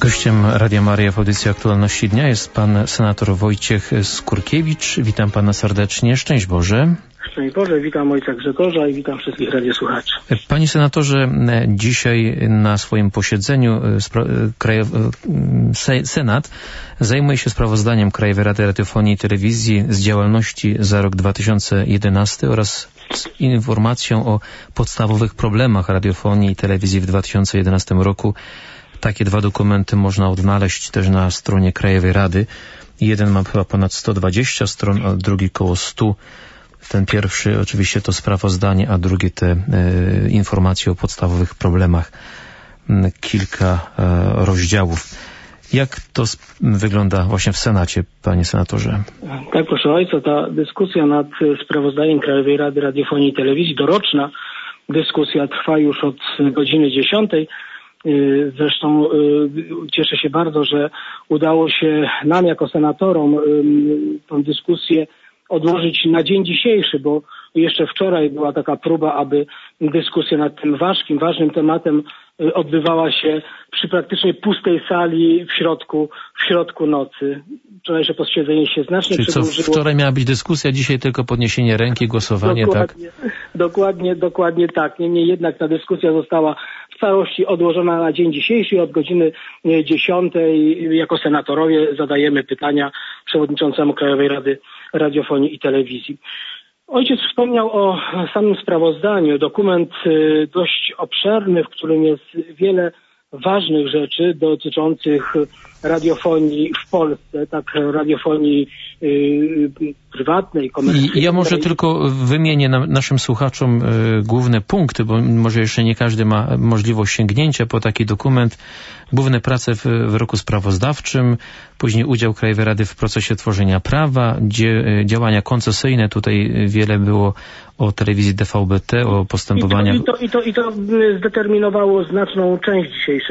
Gościem Radia Maryja w audycji Aktualności Dnia jest pan senator Wojciech Skurkiewicz. Witam pana serdecznie. Szczęść Boże. Szczęść Boże, witam ojca Grzegorza i witam wszystkich radiosłuchaczy. Panie senatorze, dzisiaj na swoim posiedzeniu Senat zajmuje się sprawozdaniem Krajowej Rady Radiofonii i Telewizji z działalności za rok 2011 oraz z informacją o podstawowych problemach radiofonii i telewizji w 2011 roku. Takie dwa dokumenty można odnaleźć też na stronie Krajowej Rady. Jeden ma chyba ponad 120 stron, a drugi koło 100. Ten pierwszy oczywiście to sprawozdanie, a drugi te informacje o podstawowych problemach. Kilka rozdziałów. Jak to wygląda właśnie w Senacie, panie senatorze? Tak, proszę ojca, ta dyskusja nad sprawozdaniem Krajowej Rady Radiofonii i Telewizji, doroczna dyskusja, trwa już od godziny 10. Zresztą cieszę się bardzo, że udało się nam jako senatorom tę dyskusję odłożyć na dzień dzisiejszy, bo jeszcze wczoraj była taka próba, aby dyskusja nad tym ważnym tematem odbywała się przy praktycznie pustej sali w środku nocy. Wczorajsze posiedzenie się znacznie przedłużyło. Wczoraj miała być dyskusja, dzisiaj tylko podniesienie ręki, głosowanie, dokładnie, tak? Dokładnie tak. Niemniej jednak ta dyskusja została w całości odłożona na dzień dzisiejszy. Od godziny 10 jako senatorowie zadajemy pytania przewodniczącemu Krajowej Rady Radiofonii i Telewizji. Ojciec wspomniał o samym sprawozdaniu. Dokument dość obszerny, w którym jest wiele ważnych rzeczy dotyczących radiofonii w Polsce, tak radiofonii prywatnej, komercyjnej. Ja może tylko wymienię naszym słuchaczom główne punkty, bo może jeszcze nie każdy ma możliwość sięgnięcia po taki dokument. Główne prace w roku sprawozdawczym, później udział Krajowej Rady w procesie tworzenia prawa, działania koncesyjnie. Tutaj wiele było o telewizji DVB-T, o postępowaniach. I to zdeterminowało znaczną część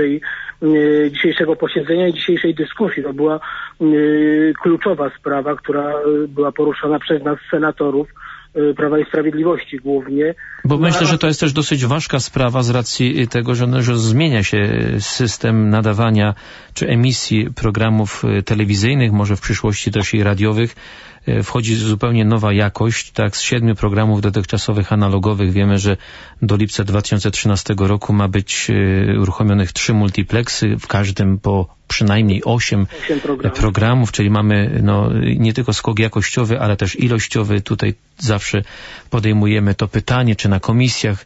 dzisiejszego posiedzenia i dzisiejszej dyskusji. To była kluczowa sprawa, która była poruszana przez nas senatorów Prawa i Sprawiedliwości głównie. Bo myślę, że to jest też dosyć ważka sprawa z racji tego, że zmienia się system nadawania czy emisji programów telewizyjnych, może w przyszłości też i radiowych. Wchodzi zupełnie nowa jakość, tak, z 7 programów dotychczasowych analogowych wiemy, że do lipca 2013 roku ma być uruchomionych 3 multiplexy, w każdym po przynajmniej 8 programów, czyli mamy nie tylko skok jakościowy, ale też ilościowy. Tutaj zawsze podejmujemy to pytanie, czy na komisjach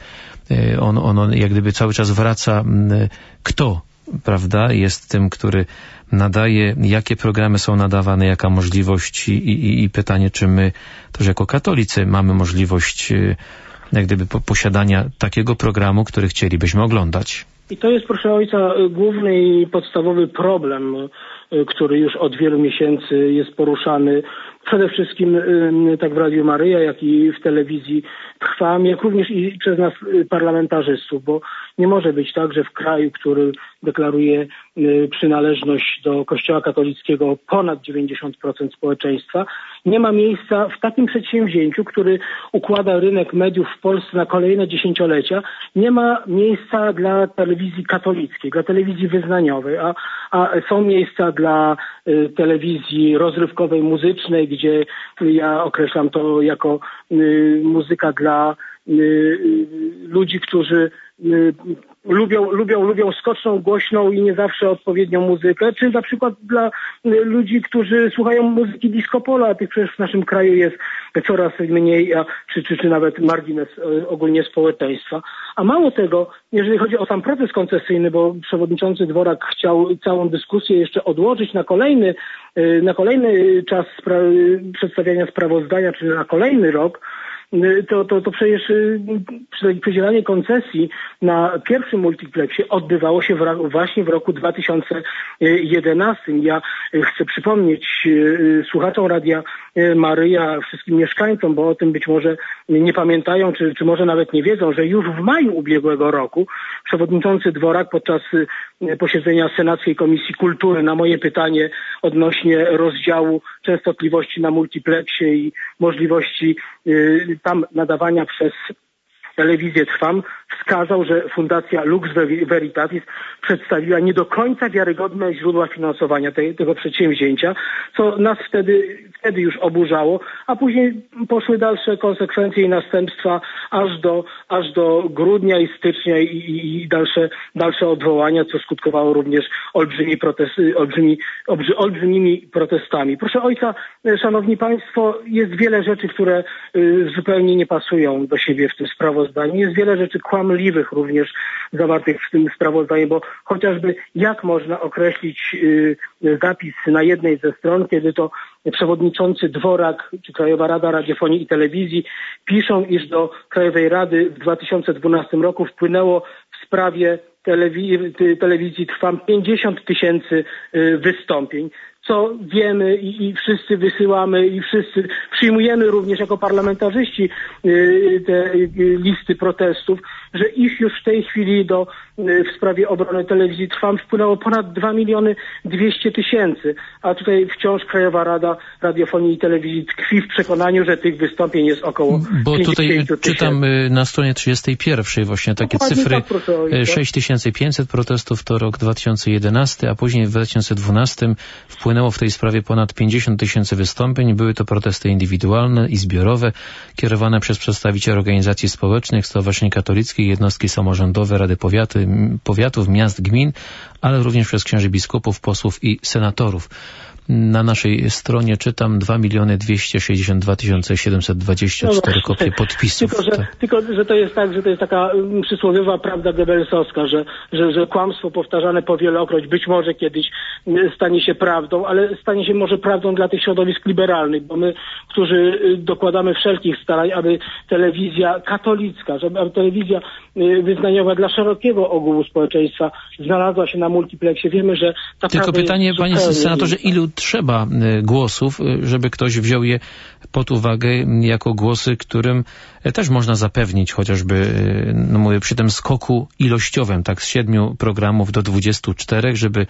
ono jak gdyby cały czas wraca, kto, prawda, jest tym, który nadaje, jakie programy są nadawane, jaka możliwość i pytanie, czy my też jako katolicy mamy możliwość jak gdyby posiadania takiego programu, który chcielibyśmy oglądać. I to jest, proszę ojca, główny i podstawowy problem, który już od wielu miesięcy jest poruszany przede wszystkim tak w Radiu Maryja, jak i w telewizji Trwam, jak również i przez nas parlamentarzystów, bo nie może być tak, że w kraju, który deklaruje przynależność do Kościoła katolickiego ponad 90% społeczeństwa, nie ma miejsca w takim przedsięwzięciu, który układa rynek mediów w Polsce na kolejne dziesięciolecia, nie ma miejsca dla telewizji katolickiej, dla telewizji wyznaniowej, a są miejsca dla telewizji rozrywkowej, muzycznej, gdzie ja określam to jako muzyka dla ludzi, którzy lubią skoczną, głośną i nie zawsze odpowiednią muzykę, czy na przykład dla ludzi, którzy słuchają muzyki disco polo, a tych przecież w naszym kraju jest coraz mniej, czy nawet margines ogólnie społeczeństwa. A mało tego, jeżeli chodzi o sam proces koncesyjny, bo przewodniczący Dworak chciał całą dyskusję jeszcze odłożyć na kolejny czas przedstawiania sprawozdania, czy na kolejny rok, to przecież przydzielanie koncesji na pierwszym multiplexie odbywało się właśnie w roku 2011. Ja chcę przypomnieć słuchaczom Radia Maryja, wszystkim mieszkańcom, bo o tym być może nie pamiętają, czy może nawet nie wiedzą, że już w maju ubiegłego roku przewodniczący Dworak podczas posiedzenia Senackiej Komisji Kultury na moje pytanie odnośnie rozdziału częstotliwości na multiplexie i możliwości tam nadawania przez telewizję Trwam, wskazał, że Fundacja Lux Veritatis przedstawiła nie do końca wiarygodne źródła finansowania tego przedsięwzięcia, co nas wtedy już oburzało, a później poszły dalsze konsekwencje i następstwa aż do grudnia i stycznia i dalsze odwołania, co skutkowało również olbrzymimi protestami. Proszę ojca, szanowni państwo, jest wiele rzeczy, które zupełnie nie pasują do siebie w tym sprawozdaniu. Jest wiele rzeczy kłamliwych również zawartych w tym sprawozdaniu, bo chociażby jak można określić zapis na jednej ze stron, kiedy to przewodniczący Dworak czy Krajowa Rada Radiofonii i Telewizji piszą, iż do Krajowej Rady w 2012 roku wpłynęło w sprawie telewizji Trwam 50 000 wystąpień, co wiemy i wszyscy wysyłamy i wszyscy przyjmujemy również jako parlamentarzyści te listy protestów, że ich już w tej chwili w sprawie obrony telewizji Trwam wpłynęło ponad 2 200 000, a tutaj wciąż Krajowa Rada Radiofonii i Telewizji tkwi w przekonaniu, że tych wystąpień jest około 50 000. Bo tutaj czytam na stronie 31 właśnie takie cyfry. Tak, 6500 protestów to rok 2011, a później w 2012 wpłynęło w tej sprawie ponad 50 000 wystąpień. Były to protesty indywidualne i zbiorowe, kierowane przez przedstawicieli organizacji społecznych, stowarzyszeń katolickich, jednostki samorządowe, rady powiatów, miast, gmin, ale również przez księży biskupów, posłów i senatorów. Na naszej stronie czytam 2 262 724 kopie podpisów. Tylko, że to jest tak, że to jest taka przysłowiowa prawda goebbelsowska, że kłamstwo powtarzane powielokroć być może kiedyś stanie się prawdą, ale stanie się może prawdą dla tych środowisk liberalnych, bo my, którzy dokładamy wszelkich starań, aby telewizja katolicka, aby telewizja wyznaniowa dla szerokiego ogółu społeczeństwa znalazła się na multiplexie. Wiemy, że ta tylko pytanie, panie senatorze, ilu trzeba głosów, żeby ktoś wziął je pod uwagę jako głosy, którym też można zapewnić chociażby, no mówię, przy tym skoku ilościowym, tak, z 7 programów do 24, żeby,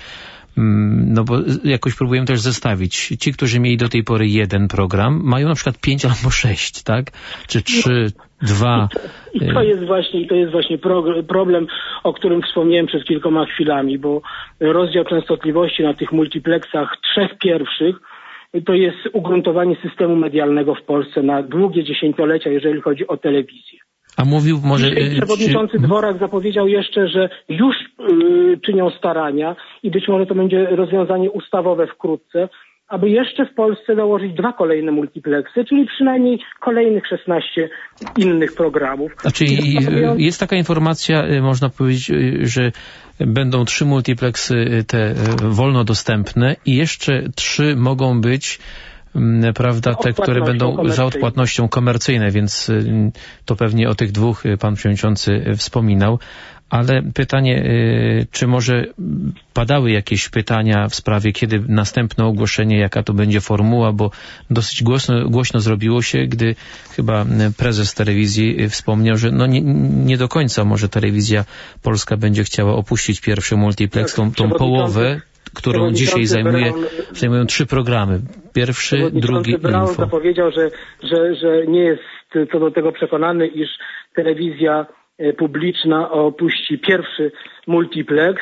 no bo jakoś próbujemy też zestawić. Ci, którzy mieli do tej pory jeden program, mają na przykład 5 albo 6, tak? Czy 3, 2. I to jest właśnie problem, o którym wspomniałem przed kilkoma chwilami, bo rozdział częstotliwości na tych multiplexach 3 pierwszych to jest ugruntowanie systemu medialnego w Polsce na długie dziesięciolecia, jeżeli chodzi o telewizję. A mówił może... Przewodniczący Dworak zapowiedział jeszcze, że już czynią starania i być może to będzie rozwiązanie ustawowe wkrótce, aby jeszcze w Polsce założyć 2 kolejne multiplexy, czyli przynajmniej kolejnych 16 innych programów. Znaczy jest taka informacja, można powiedzieć, że będą 3 multiplexy te wolno dostępne i jeszcze 3 mogą być, prawda, te, które będą za odpłatnością komercyjne, więc to pewnie o tych 2 pan przewodniczący wspominał. Ale pytanie, czy może padały jakieś pytania w sprawie, kiedy następne ogłoszenie, jaka to będzie formuła, bo dosyć głośno zrobiło się, gdy chyba prezes telewizji wspomniał, że no nie do końca może telewizja polska będzie chciała opuścić pierwszy multiplex, tą połowę, którą dzisiaj zajmują 3 programy. Pierwszy, drugi i Braun info. zapowiedział, że nie jest co do tego przekonany, iż telewizja publiczna opuści pierwszy multiplex.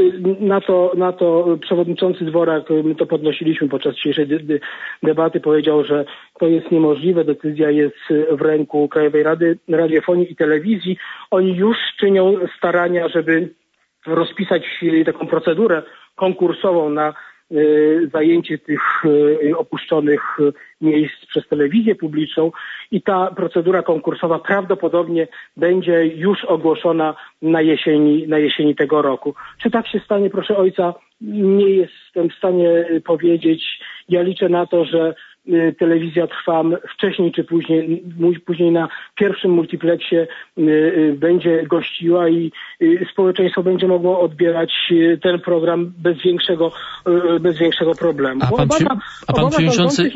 Na to przewodniczący Dworak, my to podnosiliśmy podczas dzisiejszej debaty, powiedział, że to jest niemożliwe, decyzja jest w ręku Krajowej Rady Radiofonii i Telewizji. Oni już czynią starania, żeby rozpisać taką procedurę konkursową na zajęcie tych opuszczonych miejsc przez telewizję publiczną i ta procedura konkursowa prawdopodobnie będzie już ogłoszona na jesieni tego roku. Czy tak się stanie, proszę ojca, nie jestem w stanie powiedzieć. Ja liczę na to, że telewizja Trwam wcześniej czy później na pierwszym multiplexie będzie gościła i społeczeństwo będzie mogło odbierać ten program bez większego problemu. A pan przewodniczący...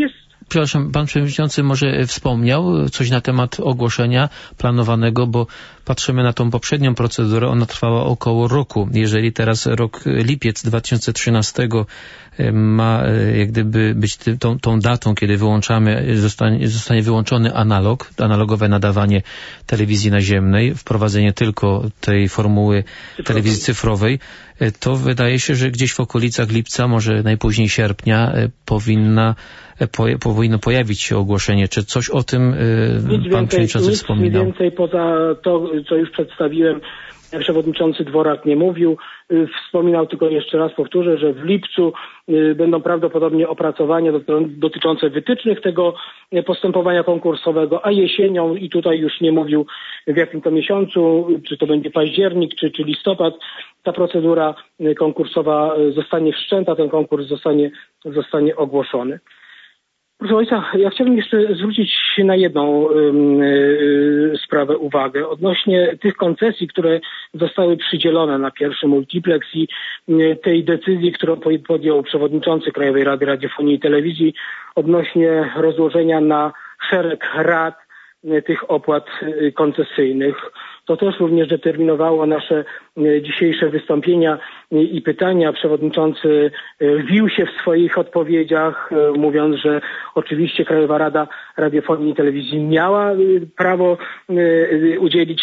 przepraszam, pan przewodniczący może wspomniał coś na temat ogłoszenia planowanego, bo patrzymy na tą poprzednią procedurę, ona trwała około roku. Jeżeli teraz lipiec 2013 ma jak gdyby być tą datą, kiedy zostanie wyłączony analogowe nadawanie telewizji naziemnej, wprowadzenie tylko tej formuły telewizji cyfrowej, to wydaje się, że gdzieś w okolicach lipca, może najpóźniej sierpnia powinno pojawić się ogłoszenie. Czy coś o tym pan przewodniczący wspominał? Nic więcej poza to, co już przedstawiłem, przewodniczący Dworak nie mówił. Wspominał, tylko jeszcze raz powtórzę, że w lipcu będą prawdopodobnie opracowania dotyczące wytycznych tego postępowania konkursowego, a jesienią, i tutaj już nie mówił w jakim to miesiącu, czy to będzie październik, czy listopad, ta procedura konkursowa zostanie wszczęta, ten konkurs zostanie ogłoszony. Proszę Ojca, ja chciałbym jeszcze zwrócić się na jedną sprawę uwagę odnośnie tych koncesji, które zostały przydzielone na pierwszy multiplex i tej decyzji, którą podjął przewodniczący Krajowej Rady Radiofonii i Telewizji odnośnie rozłożenia na szereg rad tych opłat koncesyjnych. To też również determinowało nasze dzisiejsze wystąpienia i pytania. Przewodniczący wił się w swoich odpowiedziach, mówiąc, że oczywiście Krajowa Rada Radiofonii i Telewizji miała prawo udzielić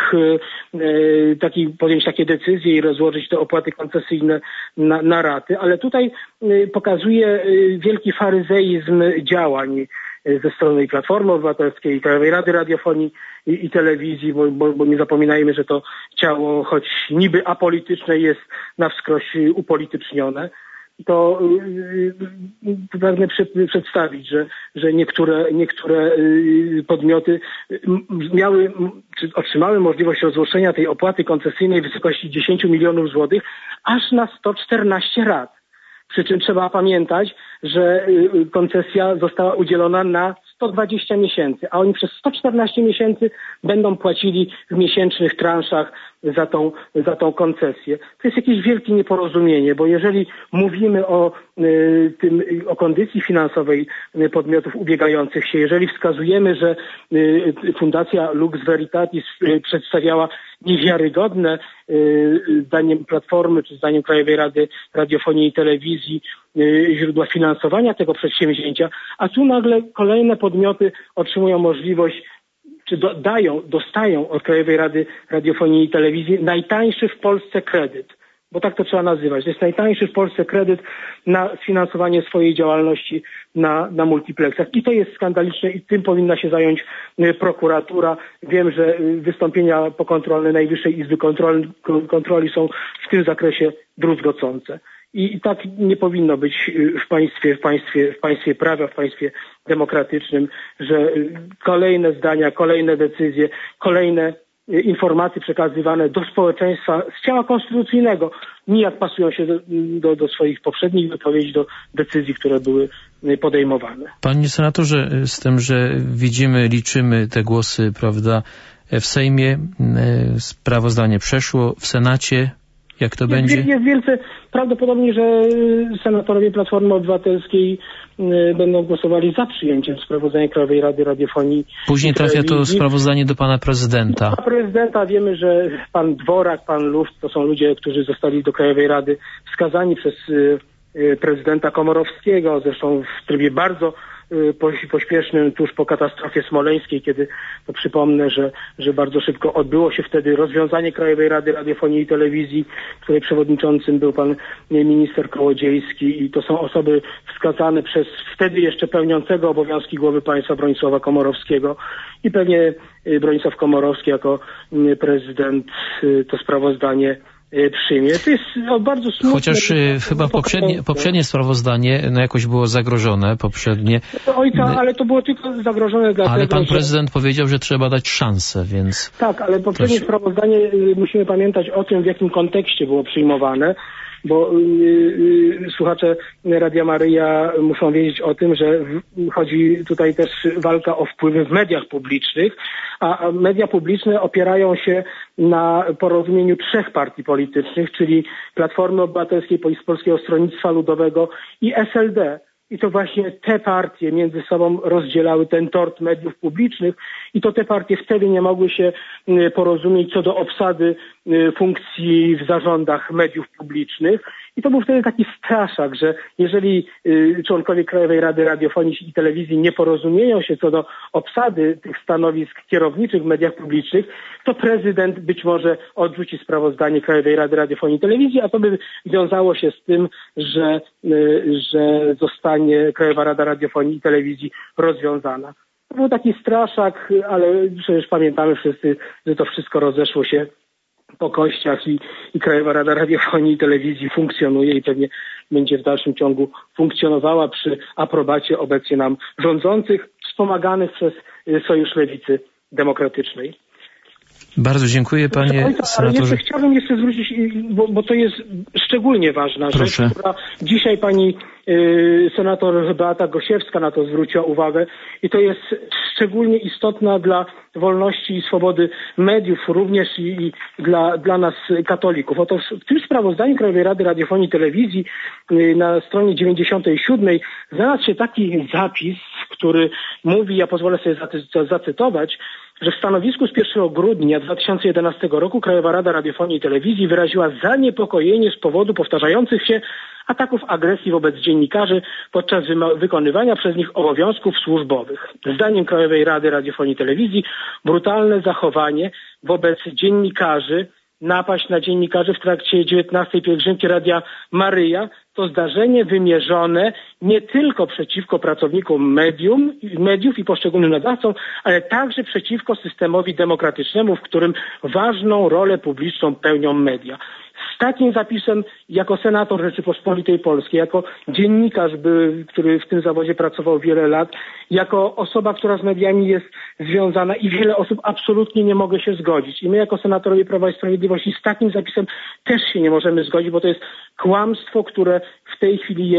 podjąć takie decyzje i rozłożyć te opłaty koncesyjne na raty, ale tutaj pokazuje wielki faryzeizm działań ze strony Platformy Obywatelskiej i Krajowej Rady Radiofonii i Telewizji, bo nie zapominajmy, że to ciało, choć niby apolityczne, jest na wskroś upolitycznione. To pragnę przedstawić, że niektóre podmioty miały, czy otrzymały możliwość rozłożenia tej opłaty koncesyjnej w wysokości 10 milionów złotych aż na 114 rat. Przy czym trzeba pamiętać, że koncesja została udzielona na 120 miesięcy, a oni przez 114 miesięcy będą płacili w miesięcznych transzach za tą koncesję. To jest jakieś wielkie nieporozumienie, bo jeżeli mówimy o kondycji finansowej podmiotów ubiegających się, jeżeli wskazujemy, że Fundacja Lux Veritatis przedstawiała niewiarygodne zdaniem Platformy czy zdaniem Krajowej Rady Radiofonii i Telewizji źródła finansowania tego przedsięwzięcia, a tu nagle kolejne podmioty otrzymują możliwość, czy dostają od Krajowej Rady Radiofonii i Telewizji najtańszy w Polsce kredyt, bo tak to trzeba nazywać. To jest najtańszy w Polsce kredyt na sfinansowanie swojej działalności na multiplexach. I to jest skandaliczne i tym powinna się zająć prokuratura. Wiem, że wystąpienia pokontrolne Najwyższej Izby Kontroli są w tym zakresie druzgocące. I tak nie powinno być w państwie prawa, w państwie demokratycznym, że kolejne zdania, kolejne decyzje, kolejne informacje przekazywane do społeczeństwa z ciała konstytucyjnego nijak pasują się do swoich poprzednich wypowiedzi, do decyzji, które były podejmowane. Panie senatorze, z tym, że liczymy te głosy, prawda, w Sejmie sprawozdanie przeszło, w Senacie jak to będzie? Jest wielce prawdopodobnie, że senatorowie Platformy Obywatelskiej będą głosowali za przyjęciem sprawozdania Krajowej Rady Radiofonii. Później trafia to sprawozdanie do pana prezydenta. Do pana prezydenta wiemy, że pan Dworak, pan Luft to są ludzie, którzy zostali do Krajowej Rady wskazani przez prezydenta Komorowskiego, zresztą w trybie bardzo pośpiesznym, tuż po katastrofie smoleńskiej, kiedy, to przypomnę, że bardzo szybko odbyło się wtedy rozwiązanie Krajowej Rady Radiofonii i Telewizji, której przewodniczącym był pan minister Kołodziejski, i to są osoby wskazane przez wtedy jeszcze pełniącego obowiązki głowy państwa Bronisława Komorowskiego, i pewnie Bronisław Komorowski jako prezydent to sprawozdanie przyjmie. To jest bardzo smutne. Chociaż chyba poprzednie sprawozdanie jakoś było zagrożone. Ale to było tylko zagrożone dlatego, ale pan prezydent powiedział, że trzeba dać szansę, więc... Tak, ale poprzednie sprawozdanie, musimy pamiętać o tym, w jakim kontekście było przyjmowane, bo słuchacze Radia Maryja muszą wiedzieć o tym, że chodzi tutaj też walka o wpływy w mediach publicznych, a media publiczne opierają się na porozumieniu 3 partii politycznych, czyli Platformy Obywatelskiej, Polskiego Stronnictwa Ludowego i SLD. i to właśnie te partie między sobą rozdzielały ten tort mediów publicznych i to te partie wtedy nie mogły się porozumieć co do obsady funkcji w zarządach mediów publicznych. I to był wtedy taki straszak, że jeżeli członkowie Krajowej Rady Radiofonii i Telewizji nie porozumieją się co do obsady tych stanowisk kierowniczych w mediach publicznych, to prezydent być może odrzuci sprawozdanie Krajowej Rady Radiofonii i Telewizji, a to by wiązało się z tym, że zostanie Krajowa Rada Radiofonii i Telewizji rozwiązana. To był taki straszak, ale przecież pamiętamy wszyscy, że to wszystko rozeszło się po kościach i Krajowa Rada Radiofonii i Telewizji funkcjonuje i pewnie będzie w dalszym ciągu funkcjonowała przy aprobacie obecnie nam rządzących, wspomaganych przez Sojusz Lewicy Demokratycznej. Bardzo dziękuję, panie senatorze. Ale chciałbym zwrócić, bo to jest szczególnie ważna rzecz, która dzisiaj pani senator Beata Gosiewska na to zwróciła uwagę i to jest szczególnie istotna dla wolności i swobody mediów, również i dla nas katolików. Otóż w tym sprawozdaniu Krajowej Rady Radiofonii i Telewizji na stronie 97 znalazł się taki zapis, który mówi, ja pozwolę sobie zacytować, że w stanowisku z 1 grudnia 2011 roku Krajowa Rada Radiofonii i Telewizji wyraziła zaniepokojenie z powodu powtarzających się ataków agresji wobec dziennikarzy podczas wykonywania przez nich obowiązków służbowych. Zdaniem Krajowej Rady Radiofonii i Telewizji brutalne zachowanie wobec dziennikarzy, napaść na dziennikarzy w trakcie 19. pielgrzymki Radia Maryja to zdarzenie wymierzone nie tylko przeciwko pracownikom mediów i poszczególnym nadawcom, ale także przeciwko systemowi demokratycznemu, w którym ważną rolę publiczną pełnią media. Z takim zapisem jako senator Rzeczypospolitej Polskiej, jako dziennikarz, który w tym zawodzie pracował wiele lat, jako osoba, która z mediami jest związana i wiele osób absolutnie nie mogę się zgodzić. I my jako senatorowie Prawa i Sprawiedliwości z takim zapisem też się nie możemy zgodzić, bo to jest kłamstwo, które w tej chwili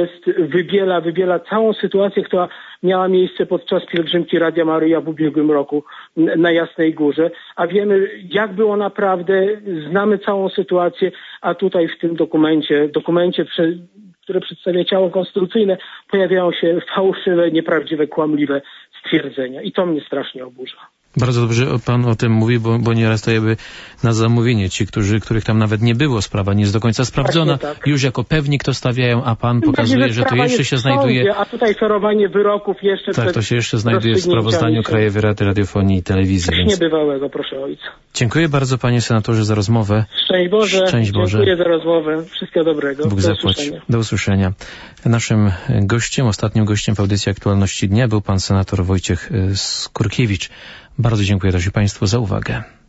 wybiela całą sytuację, która miała miejsce podczas pielgrzymki Radia Maryja w ubiegłym roku na Jasnej Górze, a wiemy, jak było naprawdę, znamy całą sytuację, a tutaj w tym dokumencie, które przedstawia ciało konstytucyjne, pojawiają się fałszywe, nieprawdziwe, kłamliwe stwierdzenia i to mnie strasznie oburza. Bardzo dobrze pan o tym mówi, bo nieraz to jakby na zamówienie ci, których tam nawet nie było, sprawa nie jest do końca sprawdzona, tak. Już jako pewnik to stawiają, a pan pokazuje, że to jeszcze się znajduje... A tutaj ferowanie wyroków jeszcze... Tak, to się jeszcze znajduje w sprawozdaniu Krajowej Rady Radiofonii i Telewizji. Coś niebywałego, proszę ojca. Dziękuję bardzo, panie senatorze, za rozmowę. Szczęść Boże. Szczęść Boże. Dziękuję za rozmowę. Wszystkiego dobrego. Bóg zapłać. Do usłyszenia. Naszym gościem, ostatnim gościem w audycji Aktualności Dnia był pan senator Wojciech Skurkiewicz. Bardzo dziękuję też Państwu za uwagę.